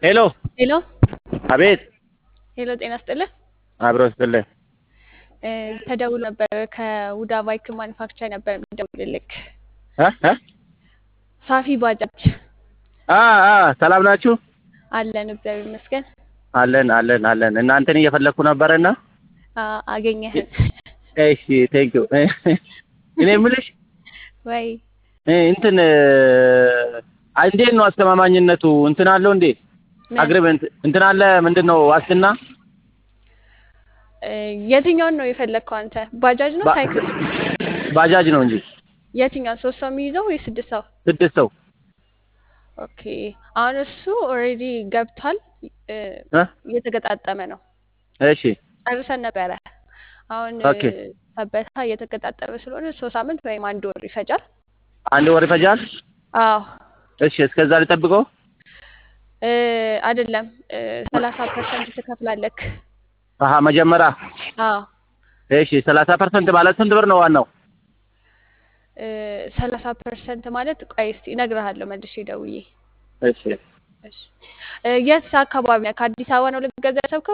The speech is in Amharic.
ሄሎ ሄሎ አቤት ሄሎ፣ ጤና ይስጥልኝ። አብሮ ይስጥልኝ ተደውሎ ነበር ከውዳ ባይክ ማኒፋክቸር ነበር የሚደውልልክ። እ ሳፊ ባጃጅ ሰላም ናችሁ? አለን፣ እግዚአብሔር ይመስገን። አለን እናንተን እየፈለኩ ነበርና አገኘህን? እሺ ቴንክ ዩ እኔ የምልሽ ወይ እንትን እንዴት ነው አስተማማኝነቱ? እንትን አለው እንዴ? አግሪመንት እንትን አለ ምንድነው ዋስትና? የትኛውን ነው የፈለግከው አንተ? ባጃጅ ነው ሳይክል? ባጃጅ ነው እንጂ። የትኛው? 3 ሰው የሚይዘው ወይ 6 ሰው? 6 ሰው። ኦኬ፣ አሁን እሱ ኦልሬዲ ገብቷል። እየተገጣጠመ ነው። እሺ ጨርሰን ነበረ። አሁን ኦኬ ሰበታ እየተገጣጠመ ስለሆነ 3 ሳምንት ወይም 1 ወር ይፈጃል። 1 ወር ይፈጃል? አዎ። እሺ እስከዛ ልጠብቀው? አይደለም 30% ትከፍላለህ። መጀመሪያ? አዎ። እሺ 30% ማለት ስንት ብር ነው ዋናው? 30% ማለት ቆይ እስኪ እነግርሃለሁ መልሼ ደውዬ። እሺ እሺ የት አካባቢ ነህ? ከአዲስ አበባ ነው ልትገዛ ያሰብከው?